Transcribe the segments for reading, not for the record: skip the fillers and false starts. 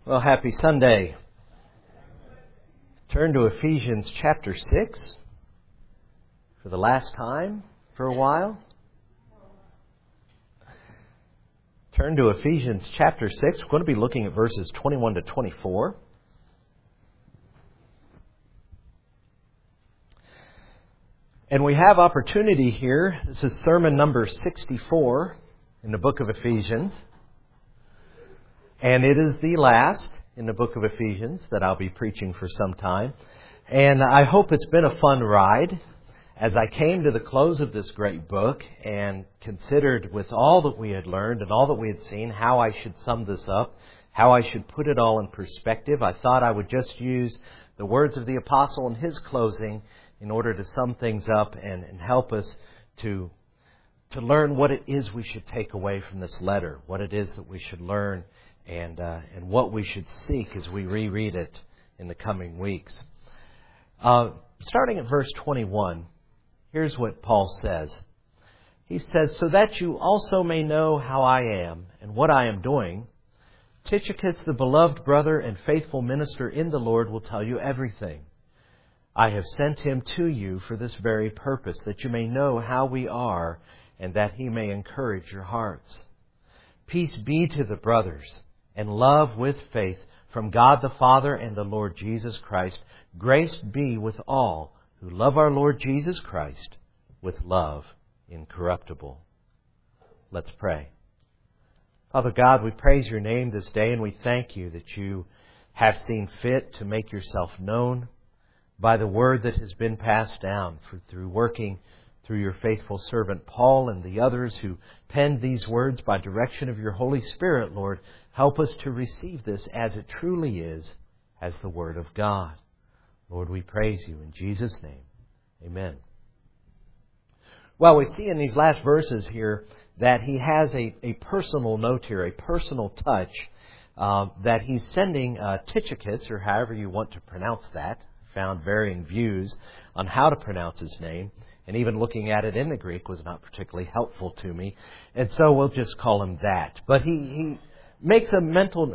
Well, happy Sunday. Turn to Ephesians chapter 6 for the last time for a while. Turn to Ephesians chapter 6. We're going to be looking at verses 21 to 24. And we have opportunity here. This is sermon number 64 in the book of Ephesians. And it is the last in the book of Ephesians that I'll be preaching for some time. And I hope it's been a fun ride as I came to the close of this great book and considered with all that we had learned and all that we had seen how I should sum this up, how I should put it all in perspective. I thought I would just use the words of the apostle in his closing in order to sum things up and help us to learn what it is we should take away from this letter, what it is that we should learn and what we should seek as we reread it in the coming weeks. Starting at verse 21, here's what Paul says. He says, "So that you also may know how I am and what I am doing, Tychicus, the beloved brother and faithful minister in the Lord, will tell you everything. I have sent him to you for this very purpose, that you may know how we are and that he may encourage your hearts. Peace be to the brothers, and love with faith from God the Father and the Lord Jesus Christ. Grace be with all who love our Lord Jesus Christ with love incorruptible." Let's pray. Father God, we praise your name this day, and we thank you that you have seen fit to make yourself known by the word that has been passed down through working through your faithful servant Paul and the others who penned these words by direction of your Holy Spirit. Lord, help us to receive this as it truly is, as the Word of God. Lord, we praise you in Jesus' name. Amen. Well, we see in these last verses here that he has a personal note here, a personal touch, that he's sending Tychicus, or however you want to pronounce that. Found varying views on how to pronounce his name. And even looking at it in the Greek was not particularly helpful to me. And so we'll just call him that. But he makes a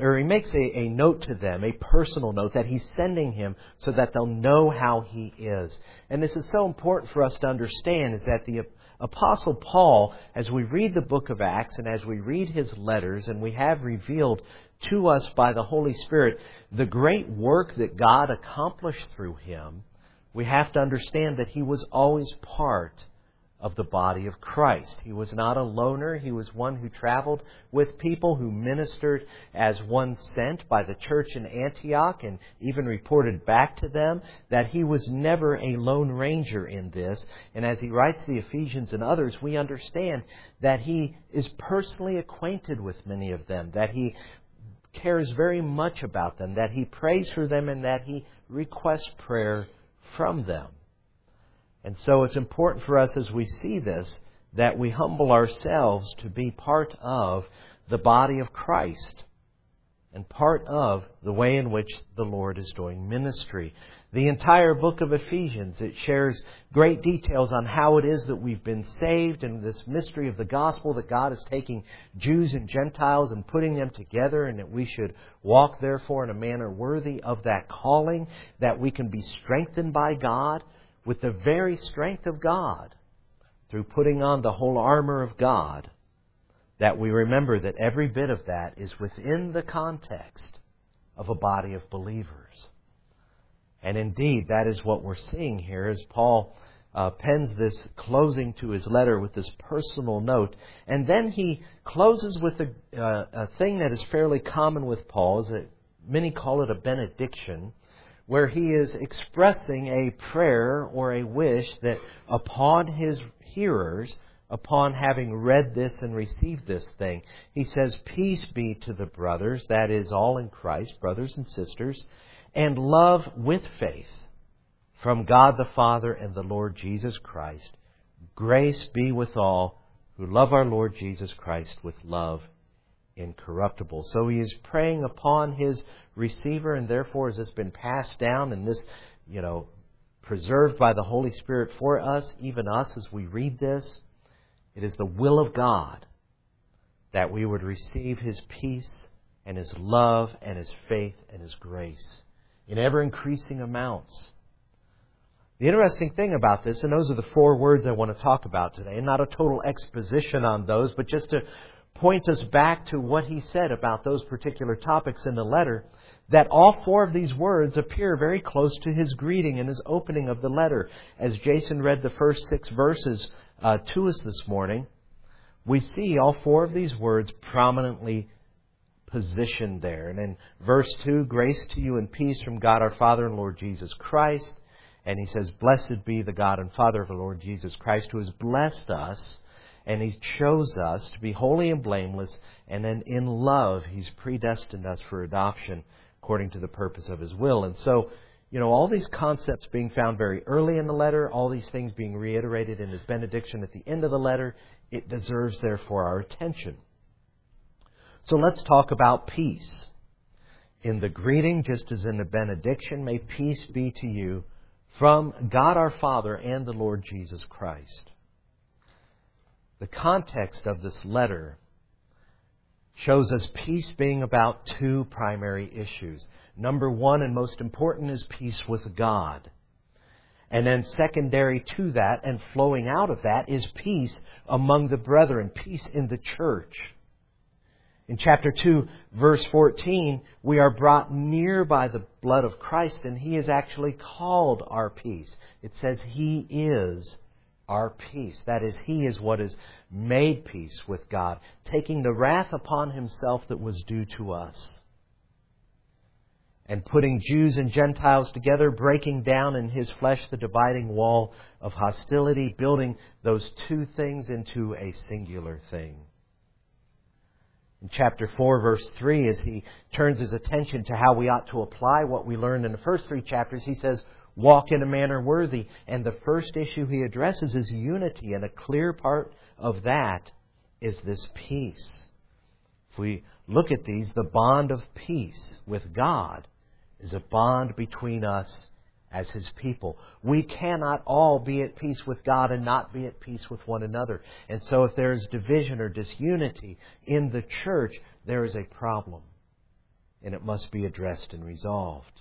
note to them, a personal note, that he's sending him so that they'll know how he is. And this is so important for us to understand, is that the Apostle Paul, as we read the book of Acts and as we read his letters, and we have revealed to us by the Holy Spirit the great work that God accomplished through him, we have to understand that he was always part of the body of Christ. He was not a loner. He was one who traveled with people, who ministered as one sent by the church in Antioch, and even reported back to them that he was never a lone ranger in this. And as he writes the Ephesians and others, we understand that he is personally acquainted with many of them, that he cares very much about them, that he prays for them, and that he requests prayer from them. And so it's important for us as we see this that we humble ourselves to be part of the body of Christ and part of the way in which the Lord is doing ministry. The entire book of Ephesians, it shares great details on how it is that we've been saved, and this mystery of the gospel, that God is taking Jews and Gentiles and putting them together, and that we should walk therefore in a manner worthy of that calling, that we can be strengthened by God with the very strength of God through putting on the whole armor of God, that we remember that every bit of that is within the context of a body of believers. And indeed, that is what we're seeing here as Paul pens this closing to his letter with this personal note. And then he closes with a thing that is fairly common with Paul, is that many call it a benediction, where he is expressing a prayer or a wish that upon his hearers, upon having read this and received this thing, he says, "Peace be to the brothers," that is all in Christ, brothers and sisters, "and love with faith from God the Father and the Lord Jesus Christ. Grace be with all who love our Lord Jesus Christ with love incorruptible." So he is praying upon his receiver, and therefore as it's been passed down and this, preserved by the Holy Spirit for us, even us as we read this, it is the will of God that we would receive His peace and His love and His faith and His grace in ever-increasing amounts. The interesting thing about this, and those are the 4 words I want to talk about today, and not a total exposition on those, but just to point us back to what he said about those particular topics in the letter, that all 4 of these words appear very close to his greeting and his opening of the letter. As Jason read the first 6 verses to us this morning, we see all 4 of these words prominently positioned there. And in verse 2, grace to you and peace from God our Father and Lord Jesus Christ. And he says, blessed be the God and Father of the Lord Jesus Christ, who has blessed us, and He chose us to be holy and blameless, and then in love He's predestined us for adoption according to the purpose of His will. And so, all these concepts being found very early in the letter, all these things being reiterated in His benediction at the end of the letter, it deserves, therefore, our attention. So let's talk about peace. In the greeting, just as in the benediction, may peace be to you from God our Father and the Lord Jesus Christ. The context of this letter shows us peace being about 2 primary issues. Number 1 and most important is peace with God. And then secondary to that and flowing out of that is peace among the brethren, peace in the church. In chapter 2, verse 14, we are brought near by the blood of Christ, and He is actually called our peace. It says He is our peace. That is, He is what has made peace with God, taking the wrath upon Himself that was due to us, and putting Jews and Gentiles together, breaking down in His flesh the dividing wall of hostility, building those 2 things into a singular thing. In chapter 4, verse 3, as he turns his attention to how we ought to apply what we learned in the first 3 chapters, he says, walk in a manner worthy. And the first issue he addresses is unity, and a clear part of that is this peace. If we look at these, the bond of peace with God is a bond between us as His people. We cannot all be at peace with God and not be at peace with one another. And so if there is division or disunity in the church, there is a problem. And it must be addressed and resolved.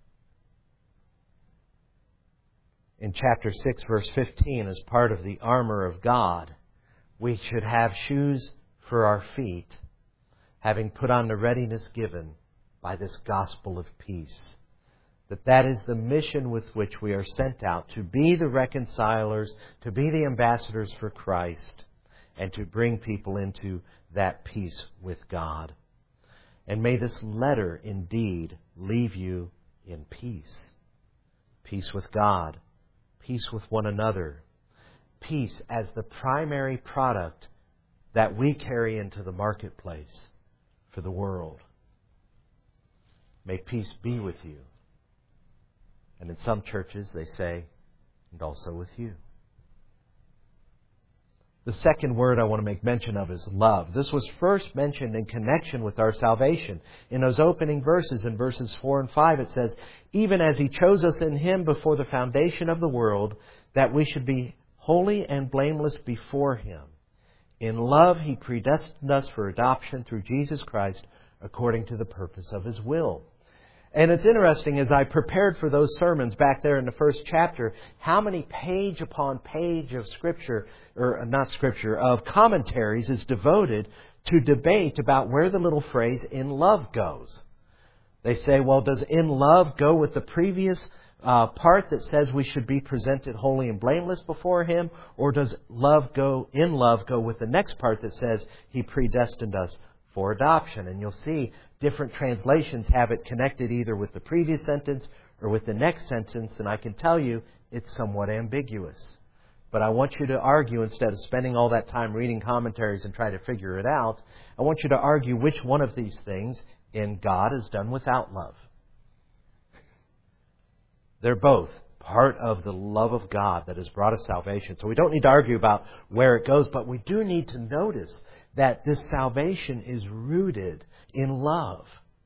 In chapter 6, verse 15, as part of the armor of God, we should have shoes for our feet, having put on the readiness given by this gospel of peace. That is the mission with which we are sent out, to be the reconcilers, to be the ambassadors for Christ, and to bring people into that peace with God. And may this letter indeed leave you in peace. Peace with God, peace with one another, peace as the primary product that we carry into the marketplace for the world. May peace be with you. And in some churches they say, and also with you. The second word I want to make mention of is love. This was first mentioned in connection with our salvation. In those opening verses, in verses 4 and 5, it says, even as He chose us in Him before the foundation of the world, that we should be holy and blameless before Him. In love He predestined us for adoption through Jesus Christ, according to the purpose of His will. And it's interesting, as I prepared for those sermons back there in the first chapter, how many page upon page of of commentaries is devoted to debate about where the little phrase in love goes. They say, well, does in love go with the previous part that says we should be presented holy and blameless before Him? Or does in love go with the next part that says He predestined us for adoption? And you'll see different translations have it connected either with the previous sentence or with the next sentence, and I can tell you it's somewhat ambiguous. But I want you to argue, instead of spending all that time reading commentaries and try to figure it out, I want you to argue which one of these things in God is done without love. They're both part of the love of God that has brought us salvation. So we don't need to argue about where it goes, but we do need to notice that this salvation is rooted in love.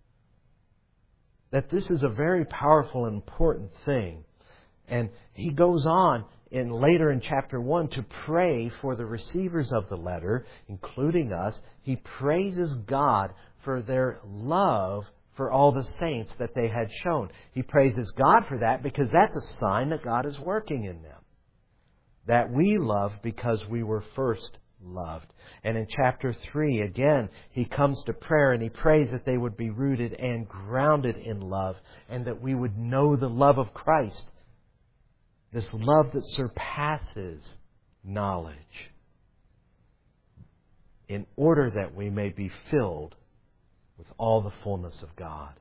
That this is a very powerful and important thing. And he goes on later in chapter 1 to pray for the receivers of the letter, including us. He praises God for their love for all the saints that they had shown. He praises God for that because that's a sign that God is working in them. That we love because we were first loved. And in chapter 3, again, he comes to prayer and he prays that they would be rooted and grounded in love and that we would know the love of Christ. This love that surpasses knowledge, in order that we may be filled with all the fullness of God.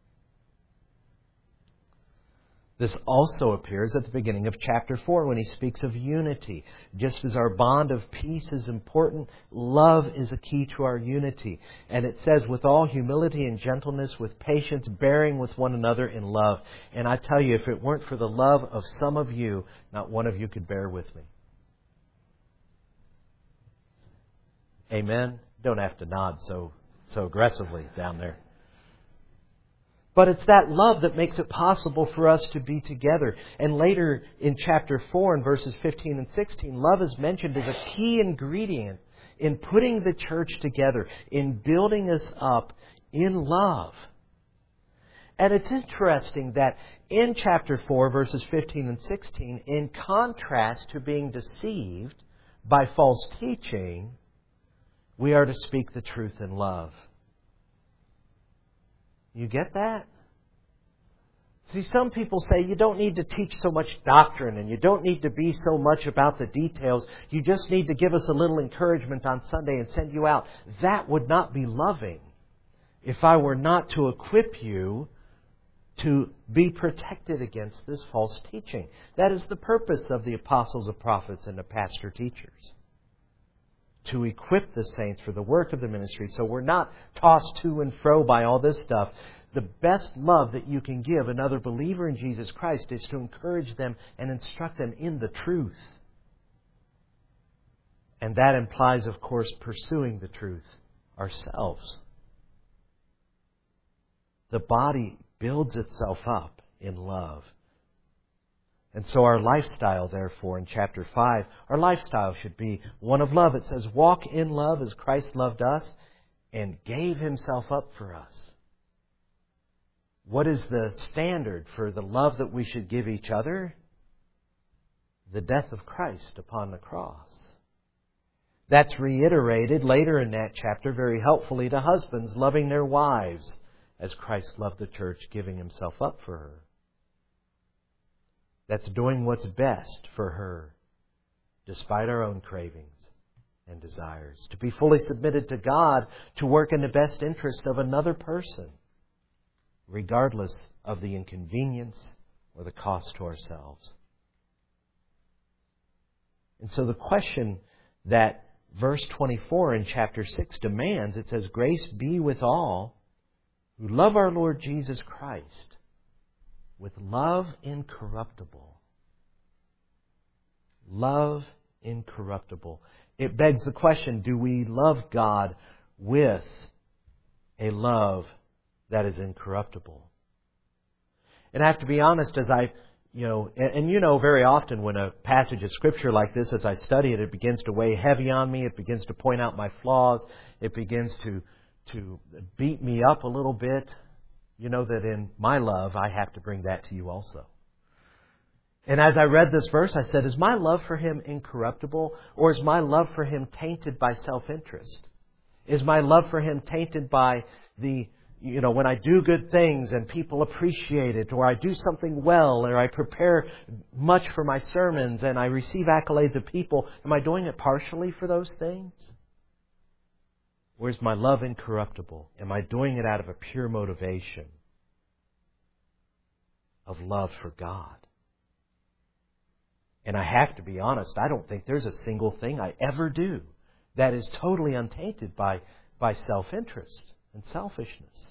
This also appears at the beginning of chapter 4 when he speaks of unity. Just as our bond of peace is important, love is a key to our unity. And it says, with all humility and gentleness, with patience, bearing with one another in love. And I tell you, if it weren't for the love of some of you, not one of you could bear with me. Amen? Don't have to nod so aggressively down there. But it's that love that makes it possible for us to be together. And later in chapter 4 in verses 15 and 16, love is mentioned as a key ingredient in putting the church together, in building us up in love. And it's interesting that in chapter 4, verses 15 and 16, in contrast to being deceived by false teaching, we are to speak the truth in love. You get that? See, some people say you don't need to teach so much doctrine and you don't need to be so much about the details. You just need to give us a little encouragement on Sunday and send you out. That would not be loving if I were not to equip you to be protected against this false teaching. That is the purpose of the apostles, the prophets, and the pastor teachers. To equip the saints for the work of the ministry so we're not tossed to and fro by all this stuff. The best love that you can give another believer in Jesus Christ is to encourage them and instruct them in the truth. And that implies, of course, pursuing the truth ourselves. The body builds itself up in love. And so our lifestyle, therefore, in chapter 5, our lifestyle should be one of love. It says, walk in love as Christ loved us and gave Himself up for us. What is the standard for the love that we should give each other? The death of Christ upon the cross. That's reiterated later in that chapter very helpfully to husbands loving their wives as Christ loved the church, giving Himself up for her. That's doing what's best for her, despite our own cravings and desires. To be fully submitted to God, to work in the best interest of another person, regardless of the inconvenience or the cost to ourselves. And so the question that verse 24 in chapter 6 demands, it says, grace be with all who love our Lord Jesus Christ with love incorruptible. Love incorruptible. It begs the question, do we love God with a love that is incorruptible? And I have to be honest, as very often when a passage of Scripture like this, as I study it, it begins to weigh heavy on me. It begins to point out my flaws. It begins to beat me up a little bit. You know that in my love, I have to bring that to you also. And as I read this verse, I said, is my love for Him incorruptible, or is my love for Him tainted by self-interest? Is my love for Him tainted by when I do good things and people appreciate it, or I do something well, or I prepare much for my sermons and I receive accolades of people, am I doing it partially for those things? Or is my love incorruptible? Am I doing it out of a pure motivation of love for God? And I have to be honest, I don't think there's a single thing I ever do that is totally untainted by self-interest and selfishness.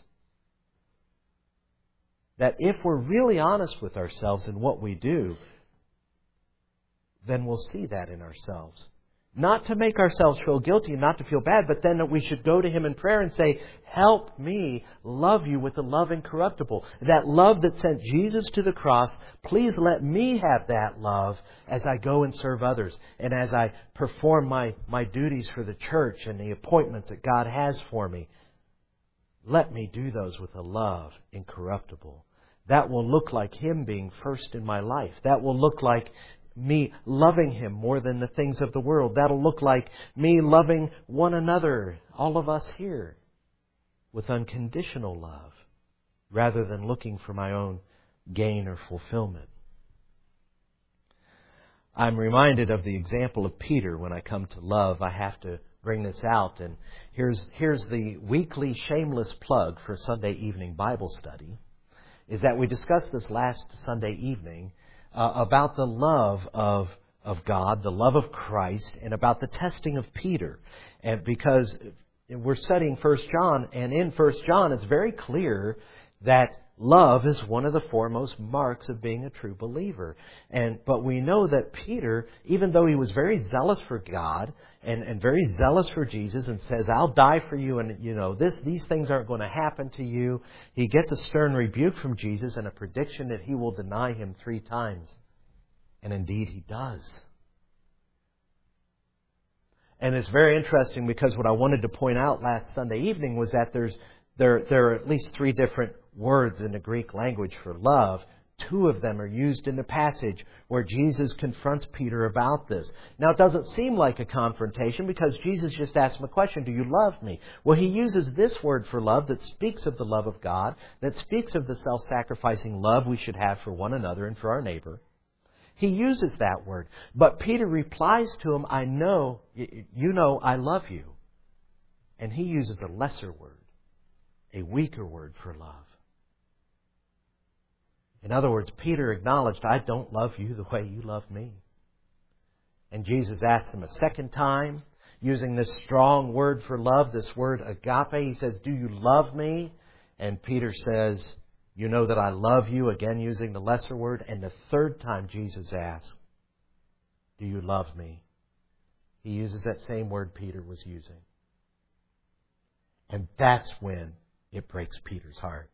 That if we're really honest with ourselves in what we do, then we'll see that in ourselves. Not to make ourselves feel guilty and not to feel bad, but then that we should go to Him in prayer and say, help me love you with a love incorruptible. That love that sent Jesus to the cross, please let me have that love as I go and serve others and as I perform my duties for the church and the appointments that God has for me. let me do those with a love incorruptible. That will look like Him being first in my life. That will look like me loving Him more than the things of the world. That'll look like me loving one another, all of us here, with unconditional love, rather than looking for my own gain or fulfillment. I'm reminded of the example of Peter. When I come to love, I have to bring this out. And here's the weekly shameless plug for Sunday evening Bible study, is that we discussed this last Sunday evening about the love of God, the love of Christ, and about the testing of Peter. And because we're studying 1 John, and in 1 John it's very clear that love is one of the foremost marks of being a true believer. But we know that Peter, even though he was very zealous for God and very zealous for Jesus and says, I'll die for you and these things aren't going to happen to you, he gets a stern rebuke from Jesus and a prediction that he will deny Him 3 times. And indeed he does. And it's very interesting because what I wanted to point out last Sunday evening was that there are at least 3 different words in the Greek language for love. 2 of them are used in the passage where Jesus confronts Peter about this. Now, it doesn't seem like a confrontation because Jesus just asked him a question, do you love me? Well, He uses this word for love that speaks of the love of God, that speaks of the self-sacrificing love we should have for one another and for our neighbor. He uses that word. But Peter replies to him, I know, I love you. And he uses a lesser word, a weaker word for love. In other words, Peter acknowledged, I don't love you the way you love me. And Jesus asked him a second time, using this strong word for love, this word agape. He says, do you love me? And Peter says, you know that I love you, again using the lesser word. And the third time Jesus asks, do you love me? He uses that same word Peter was using. And that's when it breaks Peter's heart.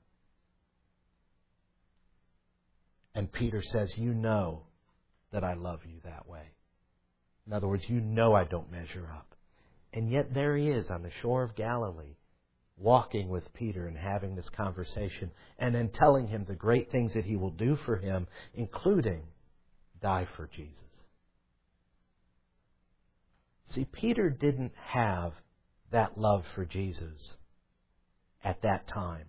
And Peter says, you know that I love you that way. In other words, you know I don't measure up. And yet there he is on the shore of Galilee, walking with Peter and having this conversation, and then telling him the great things that he will do for him, including die for Jesus. See, Peter didn't have that love for Jesus at that time.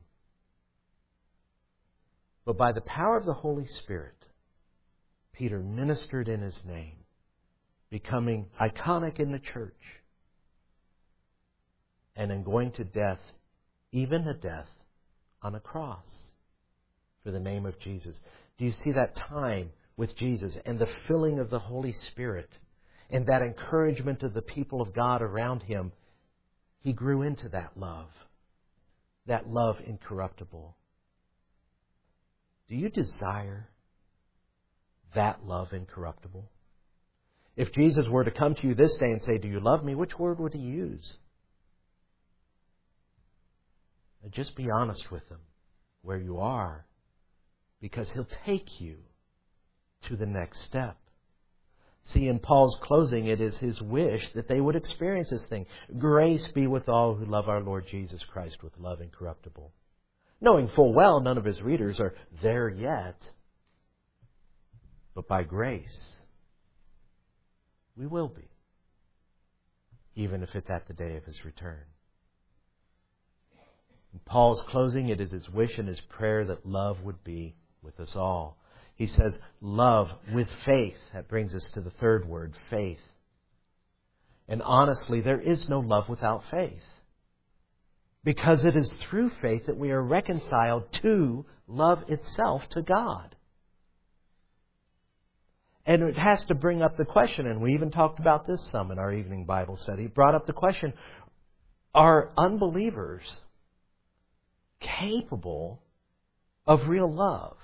But by the power of the Holy Spirit, Peter ministered in His name, becoming iconic in the church, and in going to death, even a death on a cross, for the name of Jesus. Do you see that time with Jesus and the filling of the Holy Spirit and that encouragement of the people of God around Him? He grew into that love incorruptible. Do you desire that love incorruptible? If Jesus were to come to you this day and say, do you love me? Which word would He use? And just be honest with Him where you are, because He'll take you to the next step. See, in Paul's closing, it is his wish that they would experience this thing. Grace be with all who love our Lord Jesus Christ with love incorruptible. Knowing full well none of his readers are there yet, but by grace, we will be, even if it's at the day of His return. In Paul's closing, it is his wish and his prayer that love would be with us all. He says, love with faith. That brings us to the third word, faith. And honestly, there is no love without faith. Because it is through faith that we are reconciled to love itself, to God. And it has to bring up the question, and we even talked about this some in our evening Bible study, brought up the question, are unbelievers capable of real love?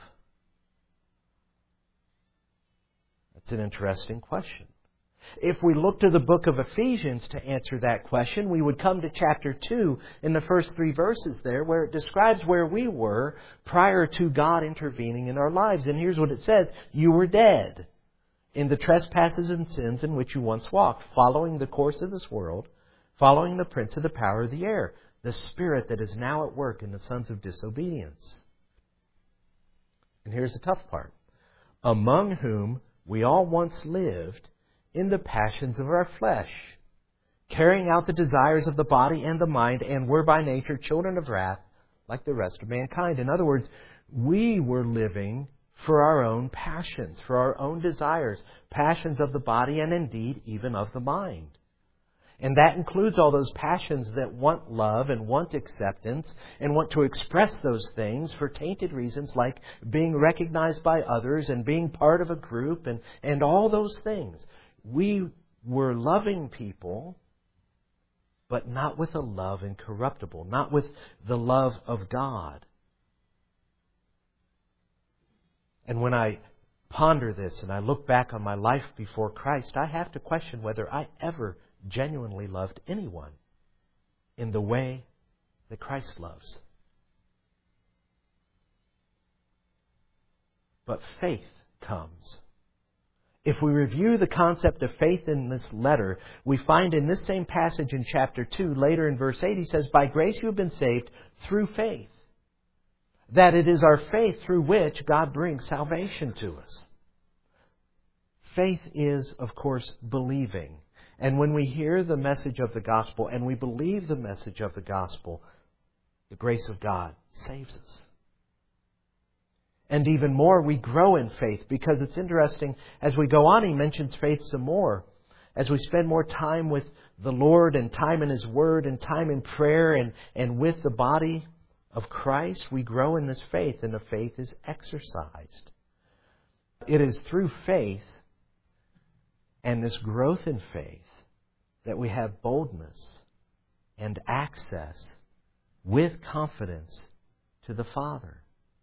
That's an interesting question. If we look to the book of Ephesians to answer that question, we would come to chapter 2 in the first 3 verses there, where it describes where we were prior to God intervening in our lives. And here's what it says. You were dead in the trespasses and sins in which you once walked, following the course of this world, following the prince of the power of the air, the spirit that is now at work in the sons of disobedience. And here's the tough part. Among whom we all once lived in the passions of our flesh, carrying out the desires of the body and the mind, and were by nature children of wrath like the rest of mankind. In other words, we were living for our own passions, for our own desires, passions of the body and indeed even of the mind. And that includes all those passions that want love and want acceptance and want to express those things for tainted reasons like being recognized by others and being part of a group and all those things. We were loving people, but not with a love incorruptible, not with the love of God. And when I ponder this and I look back on my life before Christ, I have to question whether I ever genuinely loved anyone in the way that Christ loves. But faith comes. If we review the concept of faith in this letter, we find in this same passage in chapter 2, later in verse 8, he says, "By grace you have been saved through faith." That it is our faith through which God brings salvation to us. Faith is, of course, believing. And when we hear the message of the gospel and we believe the message of the gospel, the grace of God saves us. And even more, we grow in faith, because it's interesting, as we go on, he mentions faith some more. As we spend more time with the Lord and time in His Word and time in prayer and with the body of Christ, we grow in this faith, and the faith is exercised. It is through faith and this growth in faith that we have boldness and access with confidence to the Father.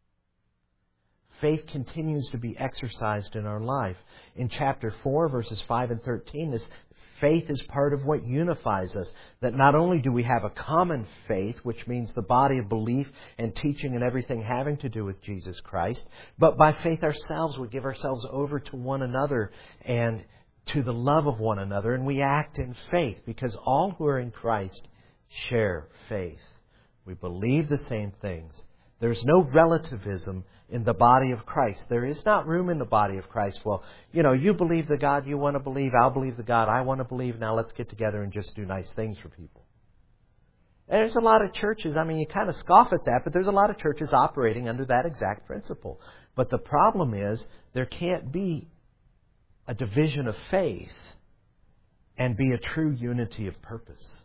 Faith continues to be exercised in our life. In chapter 4, verses 5 and 13, this faith is part of what unifies us. That not only do we have a common faith, which means the body of belief and teaching and everything having to do with Jesus Christ, but by faith ourselves, we give ourselves over to one another and to the love of one another, and we act in faith, because all who are in Christ share faith. We believe the same things. There's no relativism in the body of Christ. There is not room in the body of Christ. Well, you believe the God you want to believe. I'll believe the God I want to believe. Now let's get together and just do nice things for people. And there's a lot of churches, you kind of scoff at that, but there's a lot of churches operating under that exact principle. But the problem is, there can't be a division of faith and be a true unity of purpose.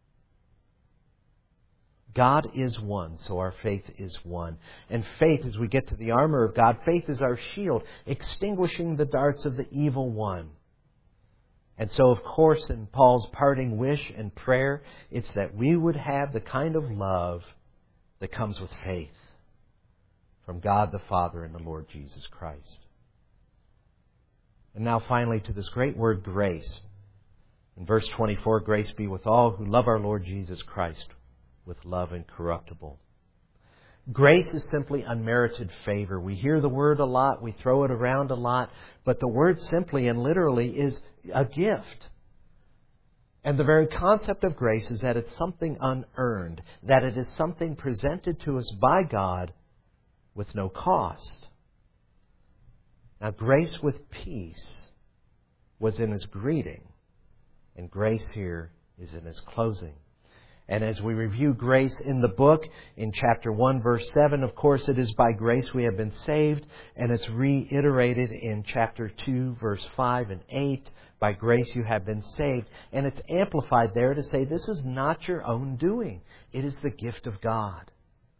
God is one, so our faith is one. And faith, as we get to the armor of God, faith is our shield, extinguishing the darts of the evil one. And so, of course, in Paul's parting wish and prayer, it's that we would have the kind of love that comes with faith from God the Father and the Lord Jesus Christ. And now finally to this great word, grace. In verse 24, grace be with all who love our Lord Jesus Christ with love incorruptible. Grace is simply unmerited favor. We hear the word a lot, we throw it around a lot, but the word simply and literally is a gift. And the very concept of grace is that it's something unearned, that it is something presented to us by God with no cost. Now, grace with peace was in His greeting, and grace here is in His closing. And as we review grace in the book, in chapter 1, verse 7, of course, it is by grace we have been saved. And it's reiterated in chapter 2, verse 5 and 8. By grace you have been saved. And it's amplified there to say this is not your own doing. It is the gift of God.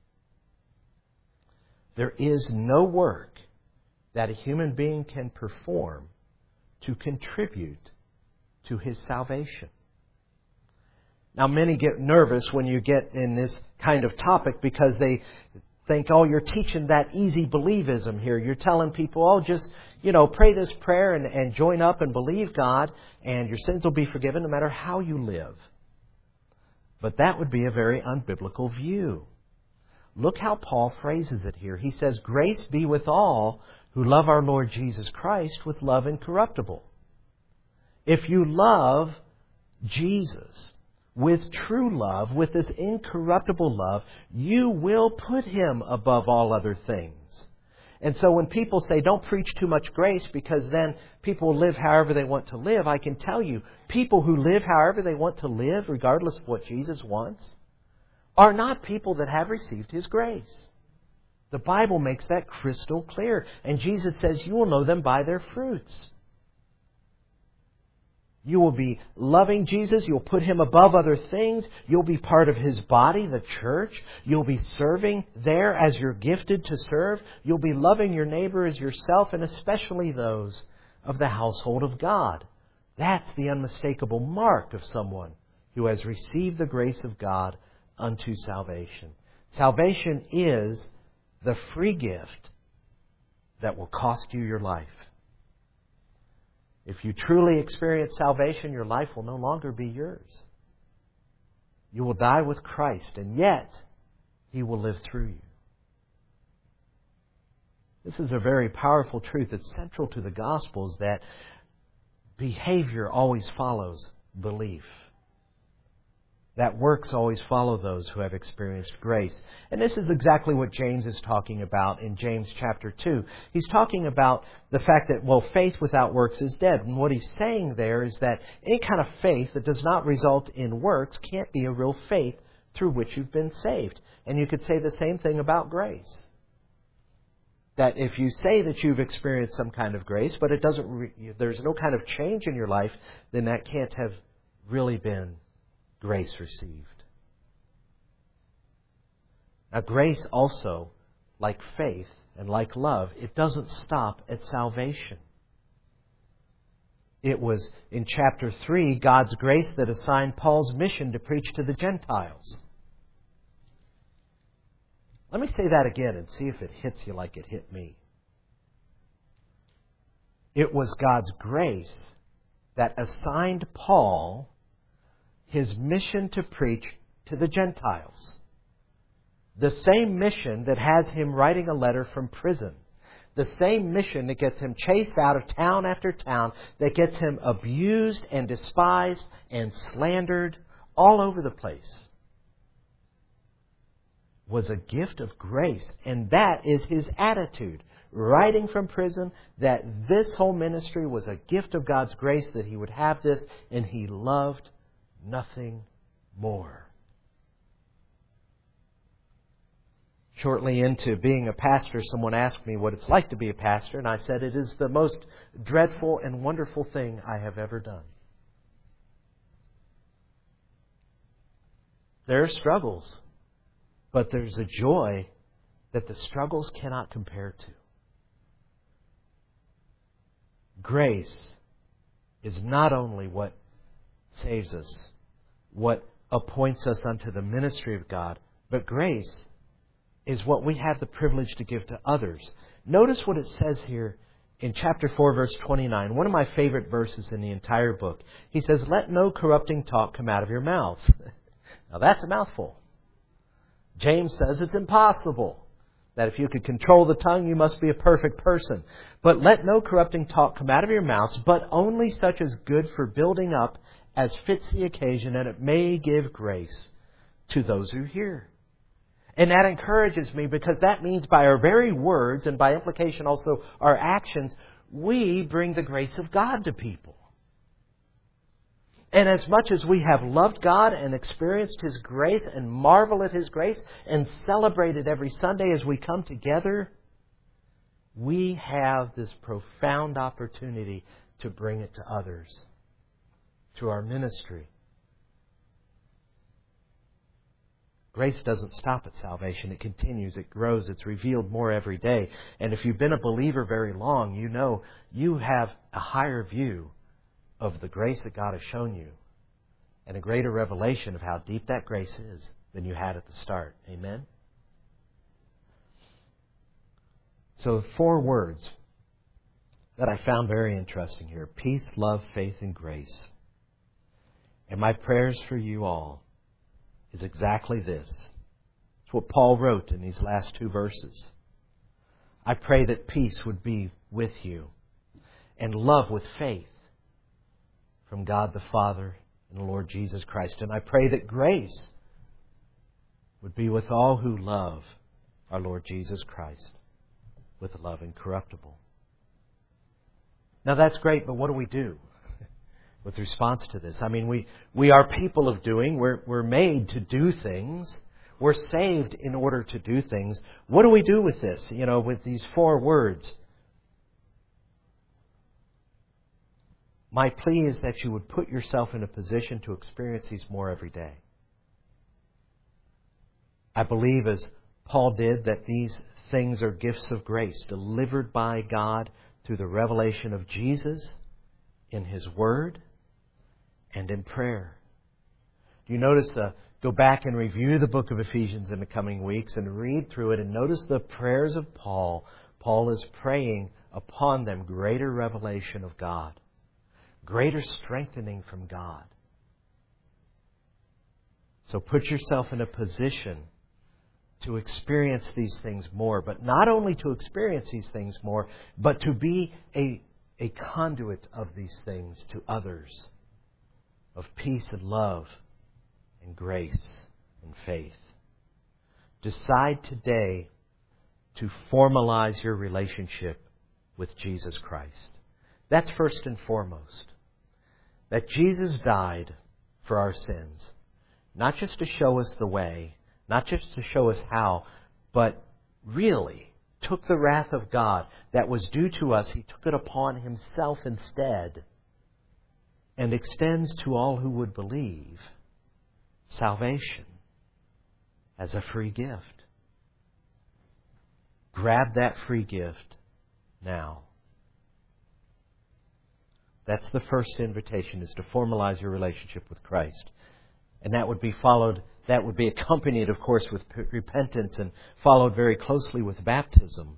There is no work that a human being can perform to contribute to his salvation. Now, many get nervous when you get in this kind of topic because they think, you're teaching that easy believism here. You're telling people, just, pray this prayer and join up and believe God and your sins will be forgiven no matter how you live. But that would be a very unbiblical view. Look how Paul phrases it here. He says, grace be with all who love our Lord Jesus Christ with love incorruptible. If you love Jesus with true love, with this incorruptible love, you will put Him above all other things. And so when people say, don't preach too much grace because then people live however they want to live, I can tell you, people who live however they want to live, regardless of what Jesus wants, are not people that have received His grace. The Bible makes that crystal clear. And Jesus says, you will know them by their fruits. You will be loving Jesus. You'll put Him above other things. You'll be part of His body, the church. You'll be serving there as you're gifted to serve. You'll be loving your neighbor as yourself, and especially those of the household of God. That's the unmistakable mark of someone who has received the grace of God unto salvation. Salvation is the free gift that will cost you your life. If you truly experience salvation, your life will no longer be yours. You will die with Christ, and yet He will live through you. This is a very powerful truth that's central to the Gospels, that behavior always follows belief. That works always follow those who have experienced grace. And this is exactly what James is talking about in James chapter 2. He's talking about the fact that, well, faith without works is dead. And what he's saying there is that any kind of faith that does not result in works can't be a real faith through which you've been saved. And you could say the same thing about grace. That if you say that you've experienced some kind of grace, but it doesn't, there's no kind of change in your life, then that can't have really been grace received. Now, grace also, like faith and like love, it doesn't stop at salvation. It was in chapter 3, God's grace that assigned Paul's mission to preach to the Gentiles. Let me say that again and see if it hits you like it hit me. It was God's grace that assigned Paul his mission to preach to the Gentiles. The same mission that has him writing a letter from prison. The same mission that gets him chased out of town after town, that gets him abused and despised and slandered all over the place, was a gift of grace. And that is his attitude. Writing from prison, that this whole ministry was a gift of God's grace, that he would have this, and he loved nothing more. Shortly into being a pastor, someone asked me what it's like to be a pastor, and I said it is the most dreadful and wonderful thing I have ever done. There are struggles, but there's a joy that the struggles cannot compare to. Grace is not only what saves us, what appoints us unto the ministry of God, but grace is what we have the privilege to give to others. Notice what it says here in chapter 4, verse 29, one of my favorite verses in the entire book. He says, "Let no corrupting talk come out of your mouths." Now that's a mouthful. James says it's impossible. That if you could control the tongue, you must be a perfect person. But let no corrupting talk come out of your mouths, but only such as good for building up as fits the occasion, and it may give grace to those who hear. And that encourages me, because that means by our very words, and by implication also our actions, we bring the grace of God to people. And as much as we have loved God and experienced His grace and marvel at His grace and celebrate it every Sunday as we come together, we have this profound opportunity to bring it to others through our ministry. Grace doesn't stop at salvation. It continues. It grows. It's revealed more every day. And if you've been a believer very long, you know you have a higher view of the grace that God has shown you, and a greater revelation of how deep that grace is than you had at the start. Amen? So 4 words that I found very interesting here: peace, love, faith, and grace. And my prayers for you all is exactly this. It's what Paul wrote in these last 2 verses. I pray that peace would be with you, and love with faith, from God the Father in the Lord Jesus Christ. And I pray that grace would be with all who love our Lord Jesus Christ with a love incorruptible. Now that's great, but what do we do with response to this? I mean, we are people of doing. We're made to do things. We're saved in order to do things. What do we do with this? With these 4 words. My plea is that you would put yourself in a position to experience these more every day. I believe, as Paul did, that these things are gifts of grace delivered by God through the revelation of Jesus in His Word and in prayer. Do you notice, go back and review the book of Ephesians in the coming weeks and read through it and notice the prayers of Paul. Paul is praying upon them greater revelation of God, greater strengthening from God. So put yourself in a position to experience these things more, but not only to experience these things more, but to be a conduit of these things to others, of peace and love and grace and faith. Decide today to formalize your relationship with Jesus Christ. That's first and foremost. That Jesus died for our sins, not just to show us the way, not just to show us how, but really took the wrath of God that was due to us. He took it upon Himself instead and extends to all who would believe salvation as a free gift. Grab that free gift now. That's the first invitation, is to formalize your relationship with Christ. And that would be accompanied, of course, with repentance and followed very closely with baptism,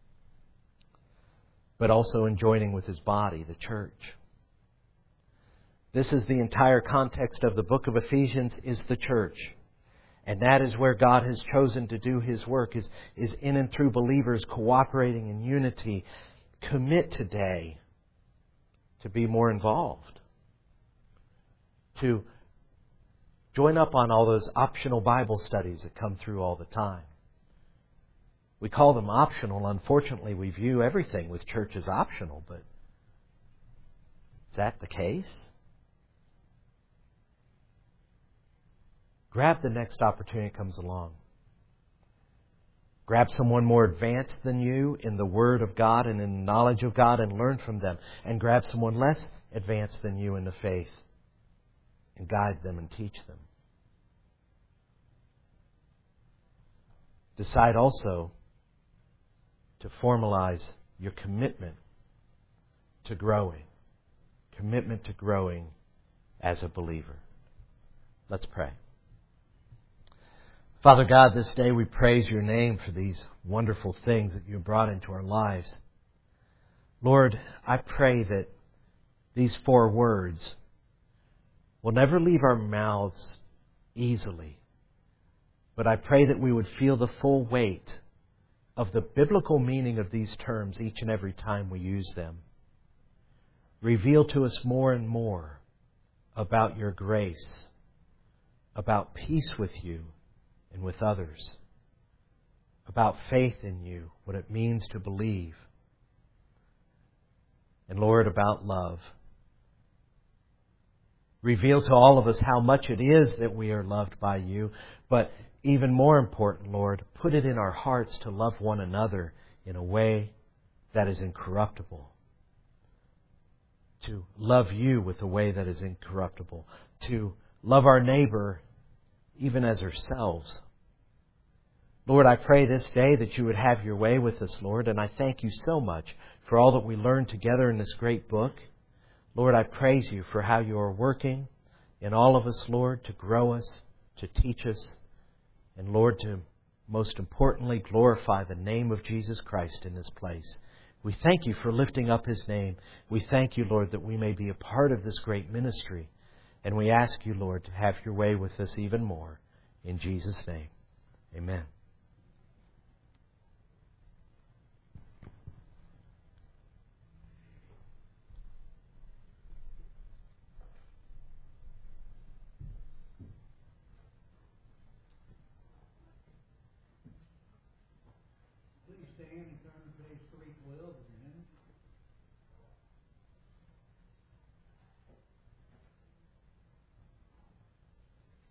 but also in joining with His body, the church. This is the entire context of the book of Ephesians, is the church. And that is where God has chosen to do His work, is in and through believers cooperating in unity. Commit today to be more involved, to join up on all those optional Bible studies that come through all the time. We call them optional. Unfortunately, we view everything with church as optional, but is that the case? Grab the next opportunity that comes along. Grab someone more advanced than you in the Word of God and in the knowledge of God and learn from them. And grab someone less advanced than you in the faith and guide them and teach them. Decide also to formalize your commitment to growing. Commitment to growing as a believer. Let's pray. Father God, this day we praise Your name for these wonderful things that You brought into our lives. Lord, I pray that these 4 words will never leave our mouths easily. But I pray that we would feel the full weight of the biblical meaning of these terms each and every time we use them. Reveal to us more and more about Your grace, about peace with You and with others, about faith in You, what it means to believe, and Lord, about love. Reveal to all of us how much it is that we are loved by You, but even more important, Lord, put it in our hearts to love one another in a way that is incorruptible. To love You with a way that is incorruptible. To love our neighbor even as ourselves. Lord, I pray this day that You would have Your way with us, Lord, and I thank You so much for all that we learned together in this great book. Lord, I praise You for how You are working in all of us, Lord, to grow us, to teach us, and Lord, to most importantly glorify the name of Jesus Christ in this place. We thank You for lifting up His name. We thank You, Lord, that we may be a part of this great ministry. And we ask You, Lord, to have Your way with us even more. In Jesus' name, amen. stand and turn to page 3,